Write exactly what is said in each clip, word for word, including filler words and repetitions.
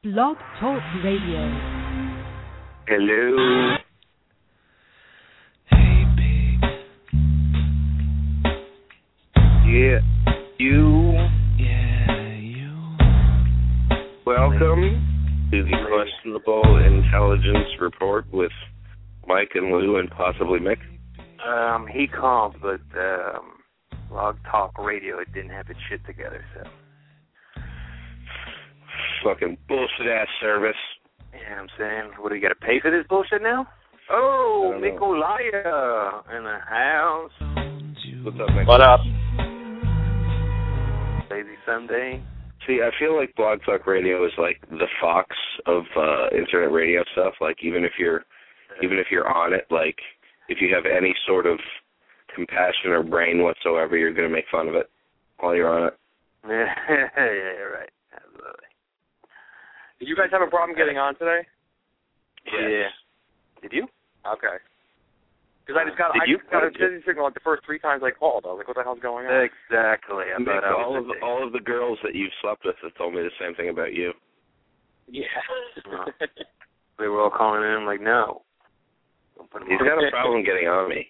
Blog Talk Radio. Hello. Hey, babe. Yeah, you. Yeah, you. Welcome to the Questionable Intelligence Report with Mike and Lou and possibly Mick. Um, he called, but um, Blog Talk Radio, it didn't have its shit together, so. Fucking bullshit-ass service. Yeah, I'm saying, what, do you got to pay for this bullshit now? Oh, Mikolaya in the house. What's up, Mick? What up? Lazy Sunday. See, I feel like Blog Talk Radio is like the Fox of uh, internet radio stuff. Like, even if you're, even if you're on it, like, if you have any sort of compassion or brain whatsoever, you're going to make fun of it while you're on it. Yeah, yeah, right. Absolutely. Did you guys have a problem getting on today? Yes. Yeah. Did you? Okay. Because I just got, Did I you? just got a busy signal like the first three times I called. I was like, what the hell's going on? Exactly. I Mick, thought I all was of all of the girls that you've slept with have told me the same thing about you. Yeah. Oh. They were all calling in. I'm like, no. Don't put 'em He's on. got a problem getting on me.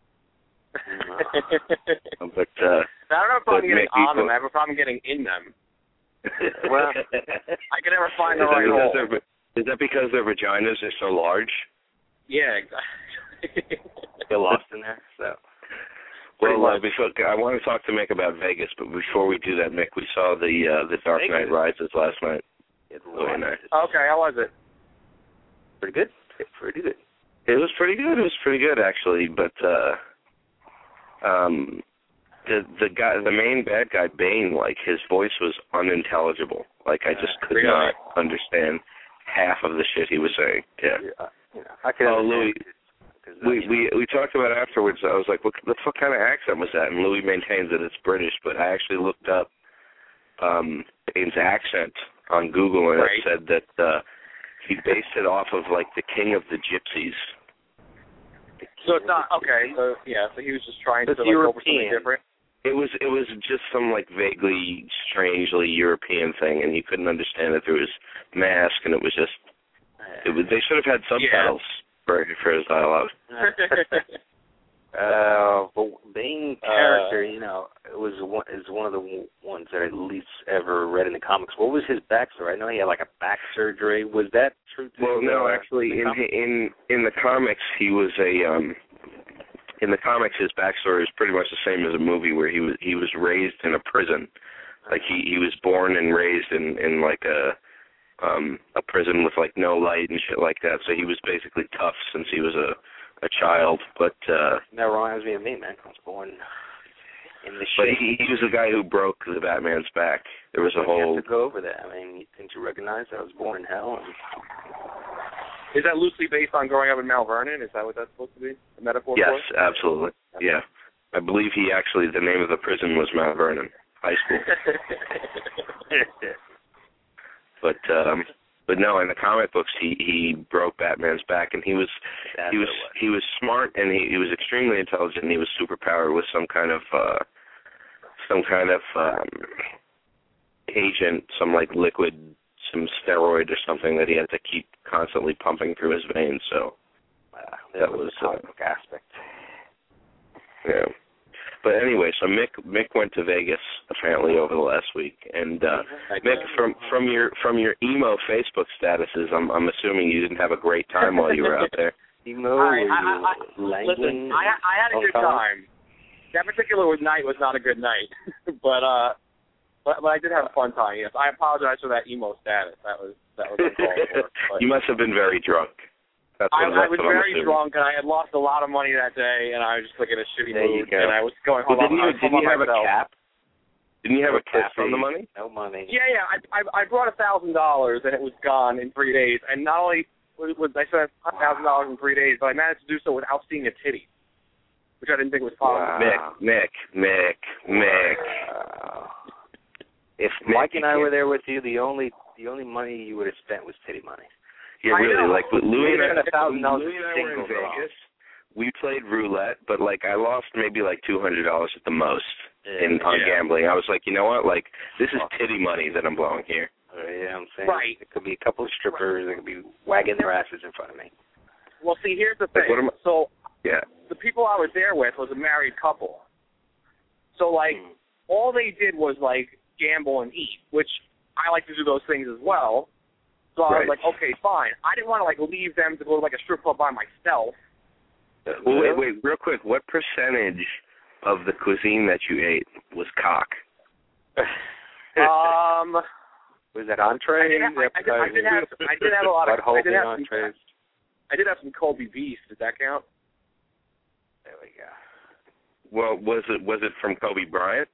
No. But, uh... I don't have a problem but getting Mick, on before- them. I have a problem getting in them. Well, I can never find the is, that right because hole. their- is that because their vaginas are so large? Yeah, exactly. get lost in there, so. Well, uh, before, I want to talk to Mick about Vegas, but before we do that, Mick, we saw the uh, the Dark Vegas. Knight Rises last night. It's Really nice. Okay, how was it? Pretty good. Pretty good. It was pretty good. It was pretty good, actually, but uh, um, the the guy, the main bad guy, Bane, like his voice was unintelligible. Like I just could Really? not understand half of the shit he was saying. Yeah. Yeah, you know, I can Oh, understand Louis. it, 'cause, uh, We you know, we we talked about it afterwards. I was like, "What the fuck kind of accent was that?" And Louis maintains that it's British, but I actually looked up um, Bane's accent on Google, and Right. it said that uh, he based it off of like the King of the Gypsies. So it's not, okay, so, yeah, so he was just trying It's to, like, go for something European. different. It was it was just some like vaguely, strangely European thing, and you couldn't understand it through his mask, and it was just it was, they should have had subtitles for for his dialogue. Uh, but Bane Uh, character, you know, it was one is one of the w- ones that I at least ever read in the comics. What was his backstory? I know he had like a back surgery. Was that true? To Well, no, uh, actually, the in comics? in in the comics, he was a um, in the comics, his backstory is pretty much the same as a movie, where he was he was raised in a prison, like he he was born and raised in in like a um a prison with like no light and shit like that. So he was basically tough since he was a a child, but uh, That reminds me of me, man. I was born in the but shit. he he was the guy who broke the Batman's back. There was a You whole have to go over that. I mean, didn't you recognize that I was born in hell? And Is that loosely based on growing up in Mount Vernon? Is that what that's supposed to be? A metaphor yes, for? absolutely, yeah. I believe he actually the name of the prison was Mount Vernon High School. But um, but no, in the comic books, he, he broke Batman's back, and he was That's he was what it he was smart, and he, he was extremely intelligent. And he was superpowered with some kind of uh, some kind of um, agent, some like liquid, some steroid or something that he had to keep constantly pumping through his veins. So uh, that that was was the comic book aspect. yeah. But anyway, so Mick Mick went to Vegas apparently over the last week, and uh, Mick, from from your from your emo Facebook statuses, I'm I'm assuming you didn't have a great time while you were out there. Emo, I, were I, you I, I, languing? listen, I, I had a good all the time. That particular night was not a good night, but uh, but, but I did have a fun time. Yes, I apologize for that emo status. That was that was uncalled for. But You must have been very drunk. That's I, what, I that's was what I'm very assuming. drunk, and I had lost a lot of money that day, and I was just like in a shitty There you mood, go. and I was going Well, home. didn't I you was home didn't you on have a myself. cap? Didn't you have a cap on the Pussy. money? No money. Yeah, yeah. I I, I brought a thousand dollars, and it was gone in three days. And not only was, was I spent a thousand dollars in three days, but I managed to do so without seeing a titty, which I didn't think was possible. Wow. Mick, Mick, Mick, Mick. Wow. If Mike Mick, and I were there with you, the only the only money you would have spent was titty money. Yeah, I really. know. Like with Louis and I, spent a thousand dollars Louis and I were in singles and all. Vegas. We played roulette, but like I lost maybe like two hundred dollars at the most in on Yeah. gambling. I was like, you know what? Like this is titty money that I'm blowing here. Oh, yeah, what I'm saying? Right. It could be a couple of strippers. It could be wagging their asses in front of me. Well, see, here's the Like, thing. what am I- So Yeah. the people I was there with was a married couple. So, like, Mm. all they did was, like, gamble and eat, which I like to do those things as well. So I Right. was like, okay, fine. I didn't want to, like, leave them to go to, like, a strip club by myself. Well, wait, wait, real quick. What percentage of the cuisine that you ate was cock? um, Was that I entree? did, have, I, I, did, I did have, I did have a lot of, I did have some, entrees. I did have some Kobe beef. Does that count? There we go. Well, was it was it from Kobe Bryant?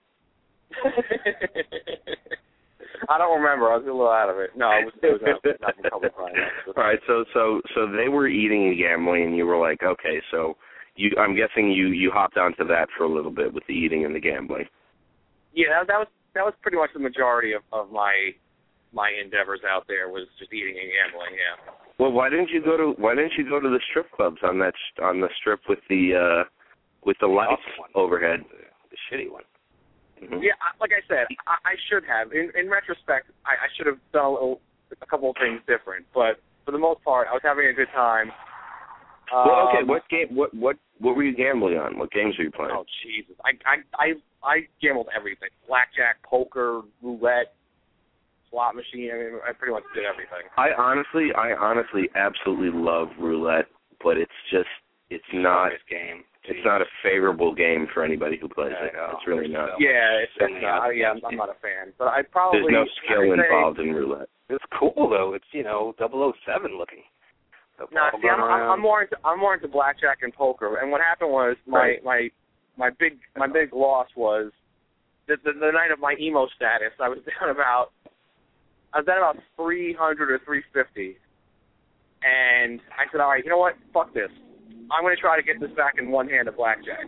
I don't remember. I was a little out of it. No, it was, it was not, not from Kobe Bryant. All right, so so so they were eating and gambling, and you were like, okay, so you, I'm guessing you you hopped onto that for a little bit with the eating and the gambling. Yeah, that, that was that was pretty much the majority of, of my my endeavors out there was just eating and gambling. Yeah. Well, why didn't you go to why didn't you go to the strip clubs on that st- on the strip with the uh, with the lights awesome one. overhead? The, the shitty one. Mm-hmm. Yeah, I- like I said, I, I should have. In, in retrospect, I, I should have done a, little, a couple of things different. But for the most part, I was having a good time. Um, Well, okay. What game? What what what were you gambling on? What games were you playing? Oh Jesus! I I I I gambled everything: blackjack, poker, roulette, slot machine. I mean, I pretty much did everything. I honestly, I honestly, absolutely love roulette, but it's just it's not This game. it's not a favorable game for anybody who plays I it. know. It's really not. Yeah, it's, There's it's so not, many yeah, I'm, I'm not a fan. But I probably There's no skill I would say- involved in roulette. It's cool though. It's you know double oh seven looking. The No, ball see, I'm, going I'm, around. I'm more into I'm more into blackjack and poker. And what happened was my Right. my my big my big loss was the, the the night of my emo status. I was down about I was down about three hundred or three fifty, and I said, all right, you know what? Fuck this. I'm going to try to get this back in one hand of blackjack.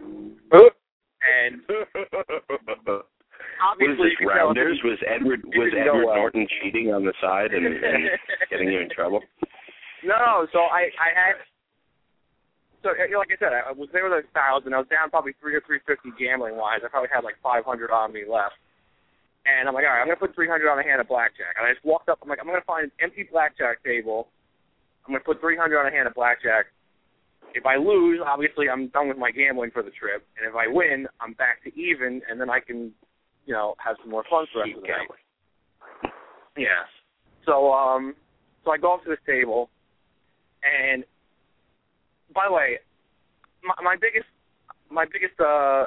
And What is obviously, this, you can tell Rounders? it Was Edward it was didn't go Edward well. Norton cheating on the side and, and getting you in trouble? No, so I I had so you know, like I said, I was there with a thousand. I was down probably three or three fifty gambling wise. I probably had like five hundred on me left, and I'm like, all right, I'm gonna put three hundred on a hand of blackjack. And I just walked up. I'm like, I'm gonna find an empty blackjack table. I'm gonna put three hundred on a hand of blackjack. If I lose, obviously I'm done with my gambling for the trip, and if I win, I'm back to even, and then I can, you know, have some more fun for the rest of the night. Yes. So um, so I go up to this table. And by the way, my, my biggest my biggest uh,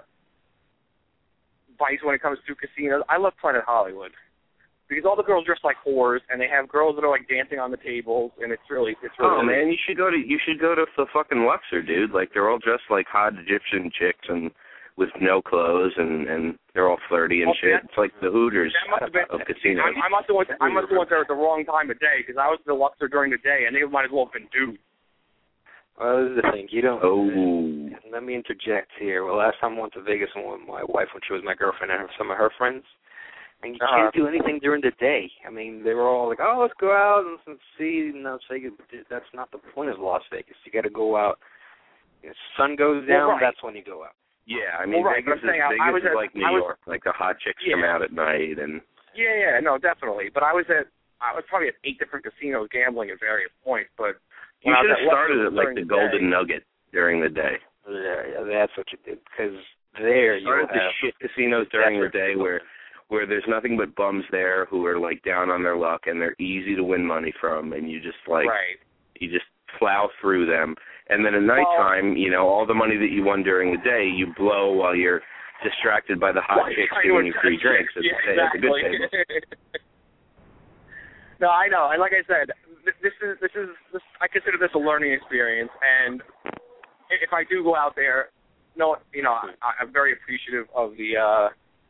vice when it comes to casinos, I love Planet Hollywood because all the girls dress like whores, and they have girls that are like dancing on the tables, and it's really it's really. Oh man, you should go to you should go to the fucking Luxor, dude. Like they're all dressed like hot Egyptian chicks and with no clothes, and and they're all flirty and Oh, shit. that- It's like the Hooters that must have been- of casinos. I, I must have went. To, I must have went there at the wrong time of day because I was at the Luxor during the day, and they might as well have been dudes. Well, this is the thing. You don't. Oh. Let me interject here. Well, last time I went to Vegas with my wife when she was my girlfriend and some of her friends, and you Uh-huh. can't do anything during the day. I mean, they were all like, "Oh, let's go out and, and see." And Las Vegas, but that's not the point of Las Vegas. You got to go out. As the sun goes down, Well, right. that's when you go out. Yeah, I mean Well, right, Vegas, but I'm is, saying, I- Vegas I was is at- like New I was- York. Like the hot chicks come Yeah. out at night, and Yeah, yeah, no, definitely. But I was at I was probably at eight different casinos gambling at various points. But you when I was should at have started Luxor at like during the the Golden day- Nugget during the day. Yeah, yeah, that's what you did. Because there you Started the have shit casinos during the that's day where where there's nothing but bums there who are like down on their luck and they're easy to win money from, and you just like right. you just plow through them. And then at nighttime, you know, all the money that you won during the day, you blow while you're distracted by the hot Well, chicks trying to giving you free attract drinks at, chicks. the, Yeah, at the good exactly. tables. No, I know, and like I said, th- this is this is this, I consider this a learning experience, and if I do go out there, no, you know, I, I'm very appreciative of the uh,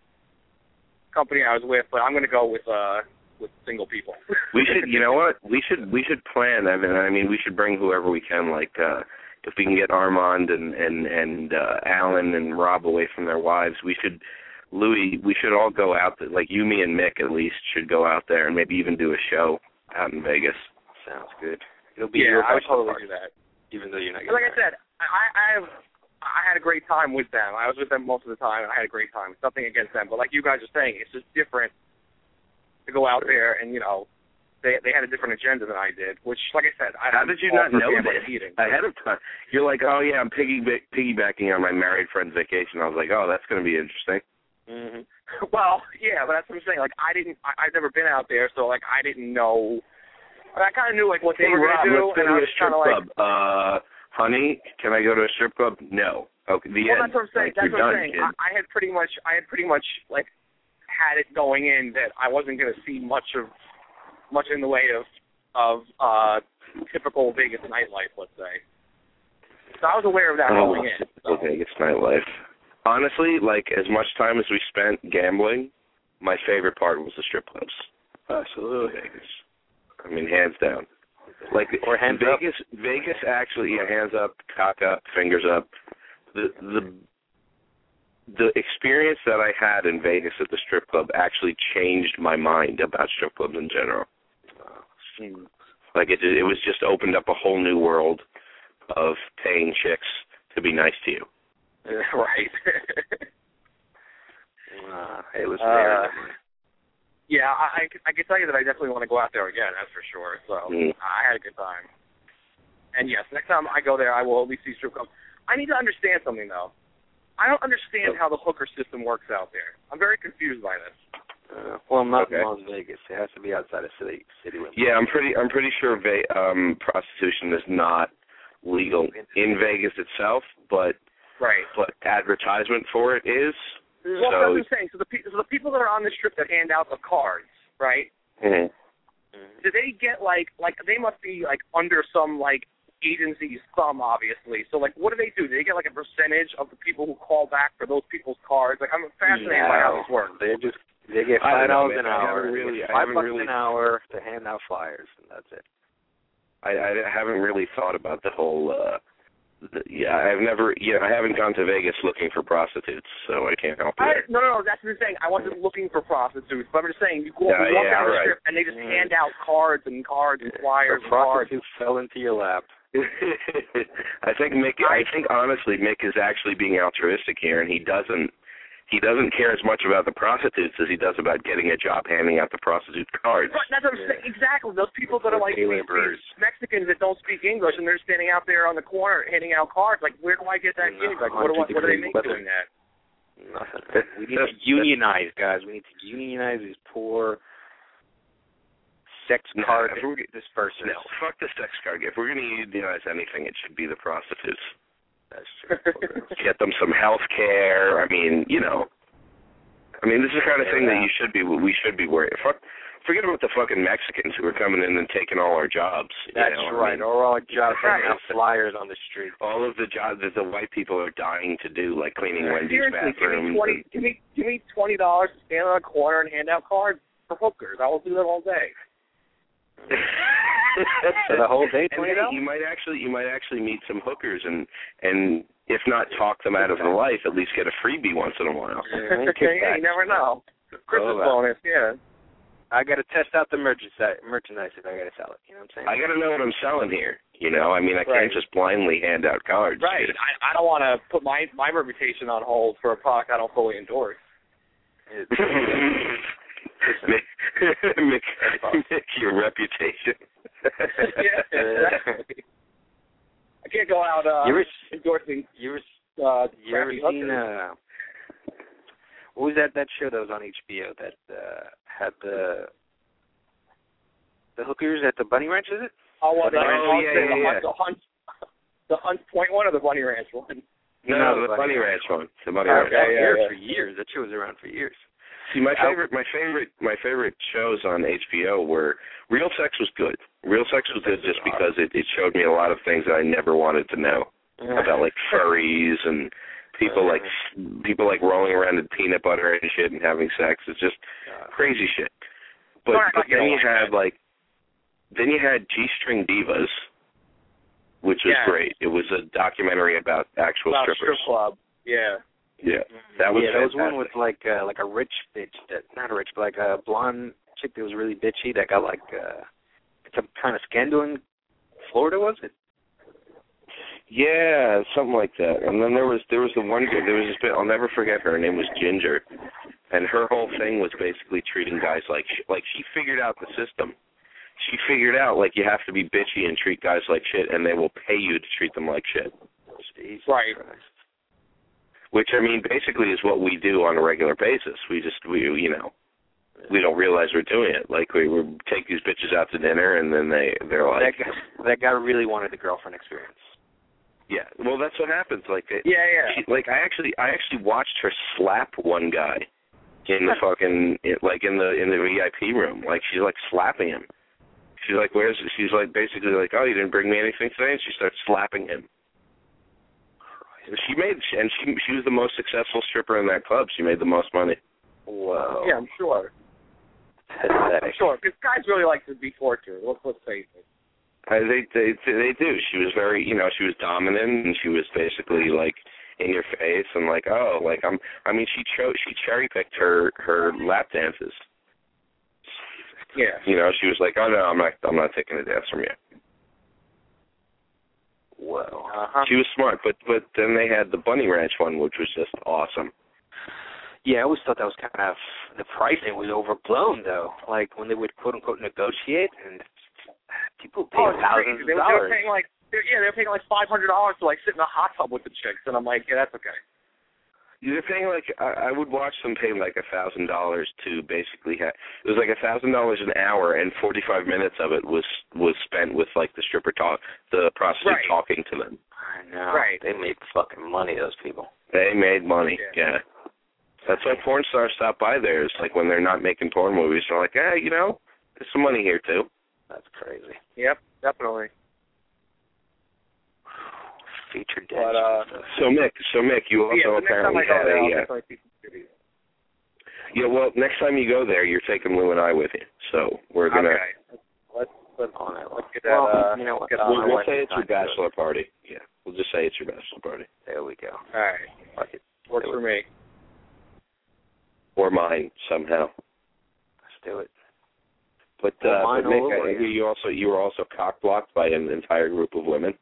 company I was with, but I'm going to go with uh, with single people. We should, you know what? We should we should plan. I mean, I mean, we should bring whoever we can. Like, uh, if we can get Armand and and and uh, Alan and Rob away from their wives, we should. Louis, we should all go out there. Like you, me, and Mick at least should go out there and maybe even do a show out in Vegas. sounds good. It'll be Yeah, your I would bachelor totally party, do that. even though you're not. But like I getting said, I I have I had a great time with them. I was with them most of the time, and I had a great time. It's nothing against them, but like you guys are saying, it's just different to go out there and, you know, they they had a different agenda than I did, which, like I said, I How did you not know this ahead of time? You're like, oh, yeah, I'm piggy piggybacking on my married friend's vacation. I was like, oh, that's going to be interesting. Mm-hmm. Well, yeah, but that's what I'm saying. Like, I didn't, I, I've never been out there, so, like, I didn't know. I kind of knew, like, what they hey, were Rob, going to do. Let's go and to I a was strip like, club. Uh, honey, can I go to a strip club? No. Okay, the well, end. that's what I'm saying. Like, that's you're what I'm done, saying. kid. I, I had pretty much, I had pretty much, like, had it going in that I wasn't going to see much of, much in the way of, of uh, typical Vegas nightlife, let's say. So I was aware of that oh, going in. So. Vegas nightlife. Honestly, like, as much time as we spent gambling, my favorite part was the strip clubs. Absolutely. Vegas. I mean, hands down. Like, or hands Vegas, up. Vegas actually, yeah, hands up, cock up, fingers up. The the the experience that I had in Vegas at the strip club actually changed my mind about strip clubs in general. Hmm. Like, it it was just opened up a whole new world of paying chicks to be nice to you. Right. uh, hey, listen, uh, yeah, I, I, I can tell you that I definitely want to go out there again, that's for sure. So mm. I had a good time. And yes, next time I go there, I will at least see strip clubs. I need to understand something, though. I don't understand how the hooker system works out there. I'm very confused by this. Uh, well, not okay. in Las Vegas. It has to be outside of city city limits. Yeah, I'm pretty I'm pretty sure va- um, prostitution is not legal in Vegas itself, but right. but advertisement for it is. Well, so, that's what I'm saying. So the, pe- so the people that are on the strip that hand out the cards, right? Mm-hmm. Do they get like like they must be like under some like agency's thumb, obviously. So like, what do they do? Do they get like a percentage of the people who call back for those people's cards? Like, I'm fascinated no. by how this works. They just they get five dollars an hour. Really, five bucks really, an hour to hand out flyers, and that's it. I, I haven't really thought about the whole. Uh, the, yeah, I've never. Yeah, I haven't gone to Vegas looking for prostitutes, so I can't help you I, there. no, no, no. That's what I'm saying. I wasn't looking for prostitutes, but I'm just saying you go Yeah, you walk yeah, down the right. strip and they just Mm. hand out cards and cards and flyers The and cards. prostitute fell into your lap. I think Mick. I think honestly, Mick is actually being altruistic here, and he doesn't. He doesn't care as much about the prostitutes as he does about getting a job handing out the prostitute cards. Right, that's what I'm saying. Exactly. Those people that are like these, these Mexicans that don't speak English and they're standing out there on the corner handing out cards. Like, where do I get that gig? Like, what do, I, what do they make doing that? Nothing. We need to unionize, guys. We need to unionize these poor sex card no, dispersers. No, fuck the sex card. If we're going to unionize anything, it should be the prostitutes. That's true. Get them some health care. I mean, you know. I mean, this is the kind of thing that you should be, we should be worried. Fuck, forget about the fucking Mexicans who are coming in and taking all our jobs. That's you know? right. I mean, or all jobs right. handing out flyers on the street. All of the jobs that the white people are dying to do, like cleaning Wendy's Seriously, bathrooms. give me twenty. Give me give me twenty dollars to stand on a corner and hand out cards for hookers. I will do that all day. For the whole day, twenty dollars. You might actually, you might actually meet some hookers, and and if not talk them out of the life, at least get a freebie once in a while. Yeah, yeah, you never know. Christmas oh, bonus, yeah. I got to test out the merchandise, merchandise if I got to sell it. You know what I'm saying? I got to know what I'm selling here. You know, I mean, I right. can't just blindly hand out cards. Right. I, I don't want to put my my reputation on hold for a product I don't fully endorse. Make, make, make your reputation. Yeah, exactly. I can't go out uh, you ever, endorsing. You ever, uh, you ever seen uh, what was that that show that was on H B O that uh, had the the hookers at the Bunny Ranch? Is it? Oh, well, the, oh oh, yeah, the, yeah, yeah. The Hunt, the Hunt Point one or the Bunny Ranch one? No, no the, the Bunny Ranch one. The Bunny okay, Ranch. That was yeah, here yeah. for years. That show was around for years. See, my favorite, my favorite, my favorite shows on H B O were Real Sex was good. Real Sex was good just because it, it showed me a lot of things that I never wanted to know about, like furries and people like people like rolling around in peanut butter and shit and having sex. It's just crazy shit. But, but then you had like, then you had G-String Divas, which was yeah. great. It was a documentary about actual about strippers. Strip club. Yeah. Yeah, that was yeah, there was fantastic. one with like uh, like a rich bitch that not a rich, but like a blonde chick that was really bitchy that got like uh, some kind of scandal in Florida, was it? Yeah, something like that. And then there was there was the one girl, there was this bit, I'll never forget her. Her name was Ginger, and her whole thing was basically treating guys like sh- like she figured out the system. She figured out like you have to be bitchy and treat guys like shit, and they will pay you to treat them like shit. Jesus Right. Christ. Which I mean, basically, is what we do on a regular basis. We just we you know. We don't realize we're doing it. Like we, we take these bitches out to dinner, and then they they're like, That guy, that guy really wanted the girlfriend experience. yeah. Well, that's what happens. Like, it, Yeah, yeah. she, like I actually I actually watched her slap one guy in the fucking in, like in the in the V I P room. Like she's like slapping him. She's like, where's? She's like basically like, oh, you didn't bring me anything today, and she starts slapping him. She made and she she was the most successful stripper in that club. She made the most money. Whoa. Yeah, I'm sure. Pathetic. I'm sure, because guys really like to be tortured. Let's, let's face it. Uh, they they they do. She was very, you know, she was dominant, and she was basically like in your face, and like, oh, like I'm. I mean, she chose she cherry picked her her lap dances. Yeah. You know, she was like, oh no, I'm not I'm not taking a dance from you. Whoa. Uh-huh. She was smart, but but then they had the Bunny Ranch one, which was just awesome. Yeah, I always thought that was kind of, the pricing was overblown, though. Like, when they would, quote-unquote, negotiate, and people pay Oh, it's thousands crazy. of They, were- they dollars. were paying like, they yeah, they were paying like five hundred dollars to like sit in a hot tub with the chicks, and I'm like, yeah, that's okay. They're paying like I, I would watch them pay like a thousand dollars to basically have. It was like a thousand dollars an hour, and forty-five minutes of it was was spent with like the stripper talk, the prostitute Right. talking to them. I know. Right. They make fucking money, those people. They made money. Yeah. Yeah. That's why porn stars stop by there. It's like when they're not making porn movies, they're like, eh, you know, there's some money here too. That's crazy. Yep, definitely. Featured But, dance. uh, So Mick, so Mick, you also yeah, but next time apparently I go had there, a. I'll Uh, definitely see some movies. yeah, well, next time you go there, you're taking Lou and I with you. So we're gonna. Okay. Let's let's On it. let's get that. Well, uh, you know what? get on We'll, our we'll way. say it's your Time to do it. bachelor party. Yeah, we'll just say it's your bachelor party. There we go. All right. Fuck it. Works Do for it. me. Or mine somehow. Let's do it. But, Or uh, mine but all Mick, over I again. hear you also you were also cock blocked by an entire group of women.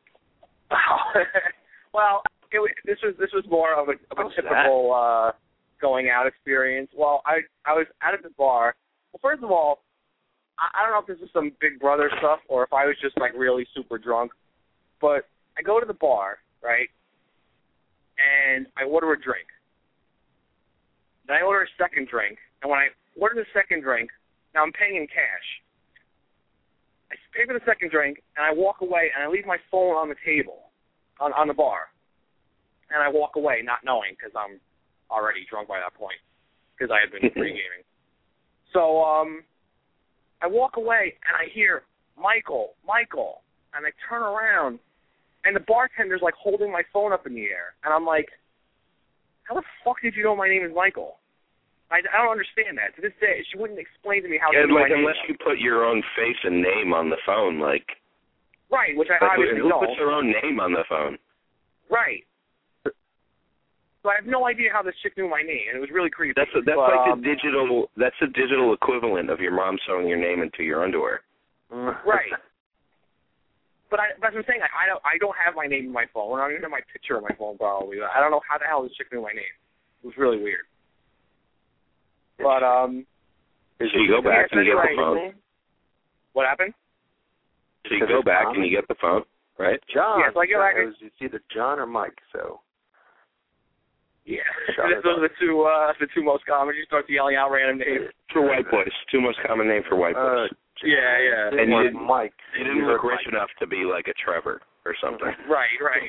Well, it, wa- this was this was more of a, of a How's typical uh, going out experience. Well, I I was out at the bar. Well, first of all, I, I don't know if this is some Big Brother stuff or if I was just like really super drunk, but I go to the bar, right, and I order a drink. Then I order a second drink, and when I order the second drink, now I'm paying in cash. I pay for the second drink, and I walk away, and I leave my phone on the table, on on the bar, and I walk away not knowing because I'm already drunk by that point because I had been pre-gaming. So um, I walk away, and I hear Michael, Michael, and I turn around, and the bartender's like holding my phone up in the air, and I'm like, how the fuck did you know my name is Michael? I, I don't understand that. To this day, she wouldn't explain to me how Yeah, she knew like my name unless was. you put your own face and name on the phone, like, Right, which I like obviously who don't. puts their own name on the phone? Right. So I have no idea how this chick knew my name, and it was really creepy. That's a, that's but, like um, the digital. That's a digital equivalent of your mom sewing your name into your underwear. Right. But I, that's what I'm saying. I, I don't I don't have my name in my phone. I don't even have my picture on my phone probably. I don't know how the hell this chick knew my name. It was really weird. But um, So you go back yeah, and you get the anyway, phone. what happened? So you go back and you get the phone, right? John. Yeah, so I go back It and- was it's either John or Mike, so. Yeah, Shut it those are the two uh, the two most common. You start yelling out random names. For white boys, two most common name for white Uh, boys. Yeah, yeah. And you Mark didn't- Mike. You didn't look rich enough to be like a Trevor or something. Right, right.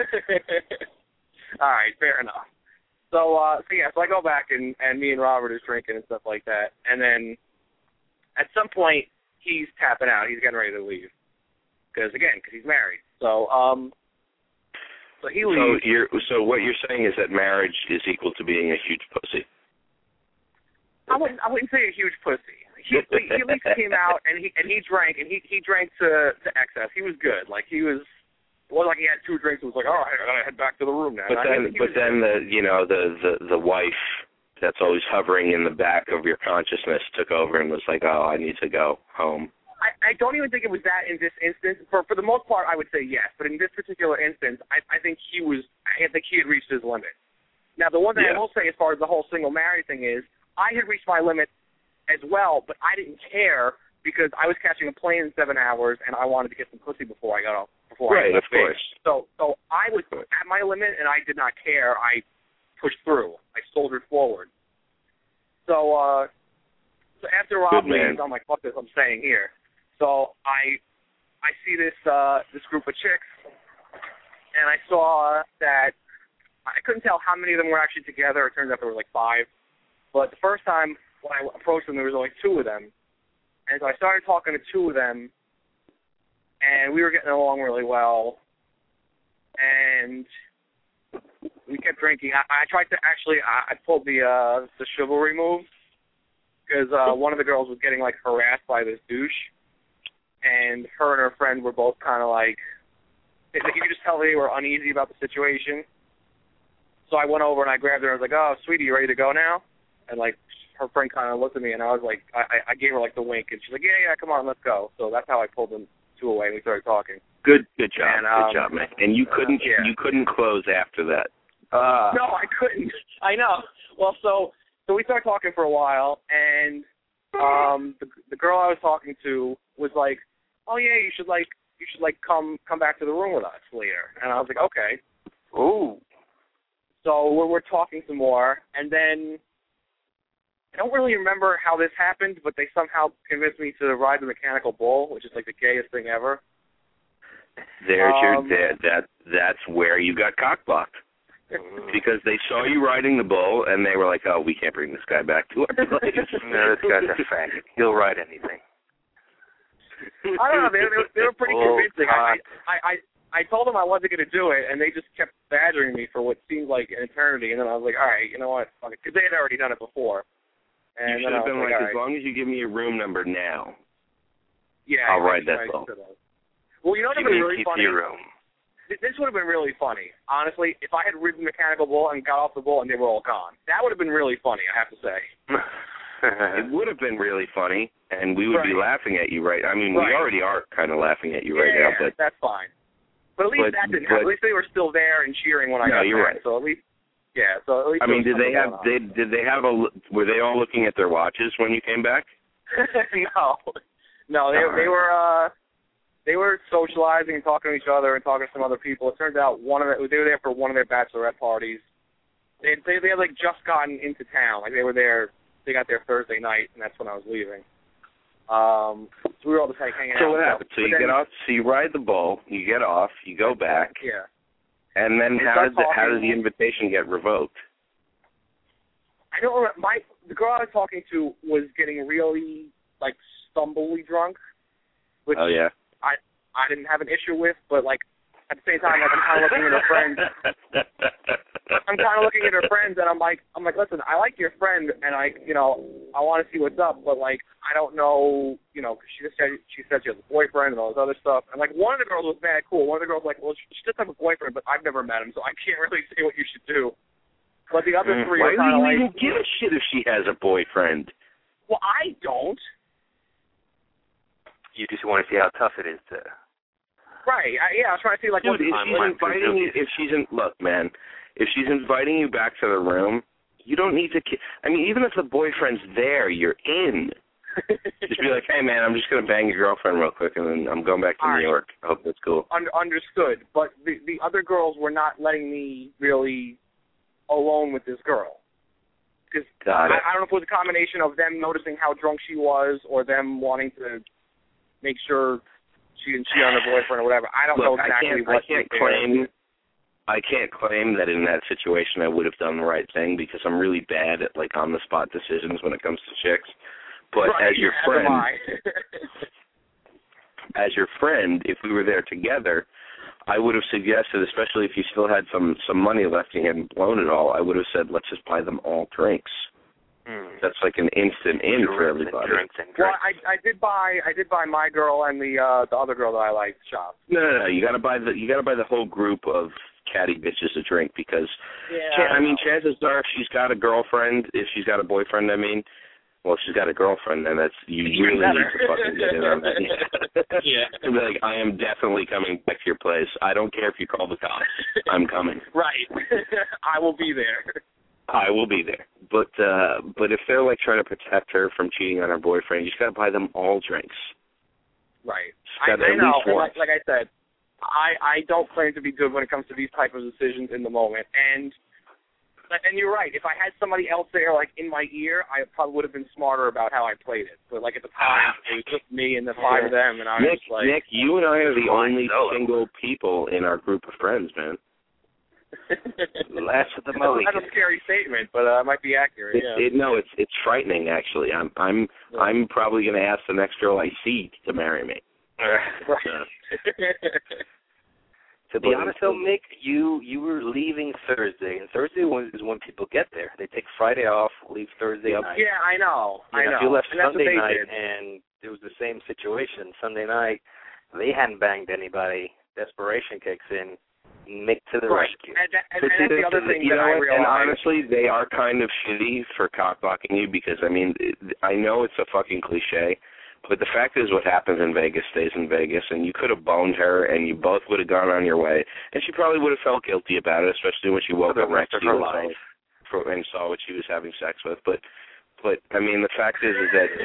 All right, fair enough. So, uh, so yeah, so I go back and, and me and Robert is drinking and stuff like that, and then at some point he's tapping out. He's getting ready to leave because again, because he's married. So, um, so he So leaves. you're so what you're saying is that marriage is equal to being a huge pussy. I wouldn't, I wouldn't say a huge pussy. He, he at least came out and he and he drank and he he drank to to excess. He was good. Like he was. It wasn't like he had two drinks and was like, all right, I gotta head back to the room now. But I then, mean, he but was- then the you know the, the the wife that's always hovering in the back of your consciousness took over and was like, oh, I need to go home. I, I don't even think it was that in this instance. For for the most part, I would say yes. But in this particular instance, I, I think he was. I think he had reached his limit. Now, the one thing yeah. I will say as far as the whole single married thing is, I had reached my limit as well, but I didn't care because I was catching a plane in seven hours and I wanted to get some pussy before I got off. Before right, I of course. So, so I was at my limit and I did not care. I pushed through. I soldiered forward. So, uh, so after Rob leaves, I'm like, fuck this, I'm staying here. So I, I see this uh, this group of chicks, and I saw that I couldn't tell how many of them were actually together. It turns out there were like five. But the first time when I approached them, there was only two of them. And so I started talking to two of them, and we were getting along really well. And we kept drinking. I, I tried to actually, I, I pulled the uh, the chivalry move because uh, one of the girls was getting like harassed by this douche, and her and her friend were both kind of like, you could just tell they were uneasy about the situation. So I went over and I grabbed her and I was like, "Oh, sweetie, you ready to go now?" And like her friend kind of looked at me and I was like, I, I gave her like the wink and she's like, "Yeah, yeah, come on, let's go." So that's how I pulled them two away and we started talking. Good, good job, and, um, good job, man. And you couldn't, uh, yeah. you couldn't close after that. Uh, no, I couldn't. I know. Well, so so we started talking for a while, and um, the the girl I was talking to was like, "Oh yeah, you should like you should like come come back to the room with us later." And I was like, "Okay." Ooh. So we're we're talking some more, and then I don't really remember how this happened, but they somehow convinced me to ride the mechanical bull, which is like the gayest thing ever. There's Um, your that that that's where you got cockblocked. Because they saw you riding the bull, and they were like, "Oh, we can't bring this guy back to our place." No, this guy's a faggot. He'll ride anything. I don't know. They, they, they were pretty Oh, convincing. I, I, I, I told them I wasn't going to do it, and they just kept badgering me for what seemed like an eternity. And then I was like, all right, you know what? Because they had already done it before. And You should then have I was been like, like, all as right. long as you give me your room number now, Yeah, I'll I, ride that I bull. should've. Well, you know what Give would me be a really P C funny? room. This would have been really funny. Honestly, if I had ridden the mechanical bull and got off the bull and they were all gone. That would have been really funny, I have to say. It would have been really funny, and we would Right. be laughing at you, right? I mean, Right. we already are kind of laughing at you yeah, right now, yeah, but that's fine. But at least but- that didn't but- happen. At least they were still there and cheering when I No, got you're back. right. So at least, yeah. So at least I there mean, was did they something have going on. did did they have a were they all looking at their watches when you came back? no, no, they All they right. were uh, they were socializing and talking to each other and talking to some other people. It turns out one of the, they were there for one of their bachelorette parties. They they they had like just gotten into town. Like they were there. They got there Thursday night, and that's when I was leaving. Um, so we were all just like hanging So out. what and happened? stuff. So But you then- get off, so you ride the bull, you get off, you go back, Yeah. and then We how start does it, how talking. does the invitation get revoked? I don't remember. My the girl I was talking to was getting really like stumbly drunk, which Oh yeah. I I didn't have an issue with, but like at the same time, like I'm kind of looking at her friends. I'm kind of looking at her friends, and I'm like, I'm like, listen, I like your friend, and I, you know, I want to see what's up, but like, I don't know, you know, because she just said she said she has a boyfriend and all this other stuff, and like one of the girls was mad cool. One of the girls was like, well, she, she does have a boyfriend, but I've never met him, so I can't really say what you should do. But the other three Why are do kind you of like, even give a shit if she has a boyfriend? well, I don't. You just want to see how tough it is to. Right? I, yeah, I was trying to see like Dude, what if time she's limit. inviting you, if she's in, look, man, if she's inviting you back to the room, you don't need to. ki- I mean, even if the boyfriend's there, you're in. Just be like, hey, man, I'm just gonna bang your girlfriend real quick, and then I'm going back to All New right. York. I hope that's cool. Un- understood, but the the other girls were not letting me really alone with this girl. Because Got I, it. I don't know if it was a combination of them noticing how drunk she was or them wanting to make sure she didn't cheat on her boyfriend or whatever. I don't Look, know exactly I can't, what I can't they- claim. I can't claim that in that situation I would have done the right thing because I'm really bad at like on the spot decisions when it comes to chicks. But Right, as your as friend, am I. as your friend, if we were there together, I would have suggested, especially if you still had some some money left and you hadn't blown it all, I would have said, let's just buy them all drinks. Hmm. That's like an instant in for Drinks and everybody. Drinks and Well, drinks. I I did buy I did buy my girl and the uh the other girl that I liked shop. No, no, no. You got to buy the you got to buy the whole group of catty bitches a drink because Yeah, chan- I mean, chances are if she's got a girlfriend, if she's got a boyfriend, I mean, Well, she's got a girlfriend, and that's you Even really better. need to fucking get in on that. Yeah. To be like, I am definitely coming back to your place. I don't care if you call the cops. I'm coming. Right. I will be there. I will be there. But uh but if they're like trying to protect her from cheating on her boyfriend, you just gotta buy them all drinks. Right. Just I, gotta I at know. least And one. like, like I said, I I don't claim to be good when it comes to these type of decisions in the moment. And and you're right. If I had somebody else there, like in my ear, I probably would have been smarter about how I played it. But like at the time, it was just me and the five of them, and I was Nick, just like, Nick, you and I are the Fine only solo. single people in our group of friends, man. Last of the That's Mohicans. a scary statement, but uh, it might be accurate. It, Yeah. it, no, it's it's frightening actually. I'm I'm Yeah. I'm probably gonna ask the next girl I see to marry me. Right. To be honest, though, Mick, you you were leaving Thursday, and Thursday was, is when people get there. They take Friday off, leave Thursday Yep. night. Yeah, I know. You I know, know. If you left and that's Sunday what they night, did. and it was the same situation. Sunday night, they hadn't banged anybody. Desperation kicks in. Mick to the Right. rescue. And, that, and, But and that's the other thing you that know I what? realized. And honestly, they are kind of shitty for cockblocking you because, I mean, it, I know it's a fucking cliche, but the fact is what happens in Vegas stays in Vegas, and you could have boned her, and you both would have gone on your way, and she probably would have felt guilty about it, especially when she woke For the up rest next of to you her and saw, life. for- and saw what she was having sex with. But, but I mean, the fact is, is that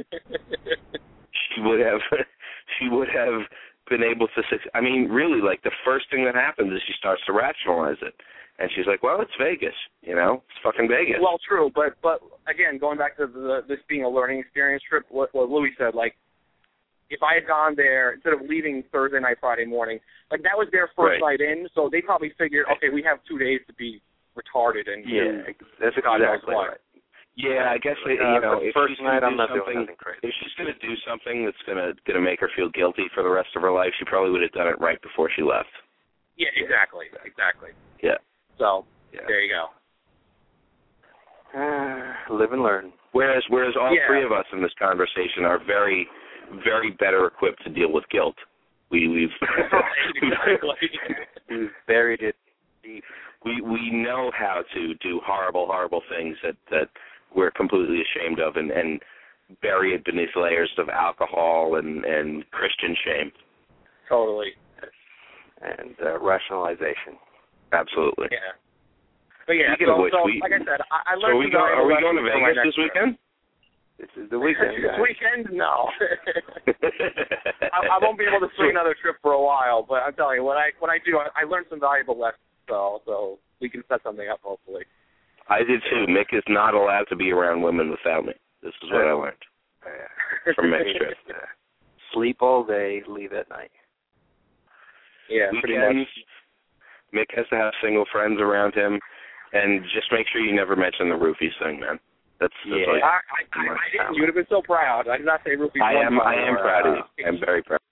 she would have, she would have been able to. I mean, really, like the first thing that happens is she starts to rationalize it, and she's like, "Well, it's Vegas, you know, it's fucking Vegas." Well, true, but but again, going back to the, this being a learning experience trip, what, what Louis said, like, if I had gone there instead of leaving Thursday night, Friday morning, like that was their first Right. night in, so they probably figured, okay, we have two days to be retarded and Yeah, that's God knows exactly what. right. Yeah, I guess they, Uh, you know, the if first she's gonna night, I'm do not doing something, nothing crazy. if she's gonna do something that's gonna gonna make her feel guilty for the rest of her life, she probably would have done it right before she left. Yeah, exactly, exactly. Yeah. So Yeah. there you go. Live and learn. Whereas, whereas all Yeah. three of us in this conversation are very, very better equipped to deal with guilt. We, we've, Exactly. We've buried it deep. we, we know how to do horrible, horrible things that that we're completely ashamed of, and, and bury it beneath layers of alcohol and and Christian shame. Totally. And uh, rationalization. Absolutely. Yeah. But yeah, Speaking of so, which, so we- like I said, I, I So learned are we some going? Are we valuable going to lessons for my Vegas next this trip. weekend? This is the weekend, This guys. weekend, no. I, I won't be able to swing another trip for a while, but I'm telling you, when I when I do, I, I learned some valuable lessons, so so we can set something up hopefully. I did too. Mick is not allowed to be around women without me. This is what I learned from Mick's trip. Sleep all day, leave at night. Yeah, pretty Weekends, much. Mick has to have single friends around him, and just make sure you never mention the roofies thing, man. That's, that's Yeah. like, I, I, I, I didn't. You would have been so proud. I did not say roofies. I one am. I time, am or, proud of uh, you. I'm very proud.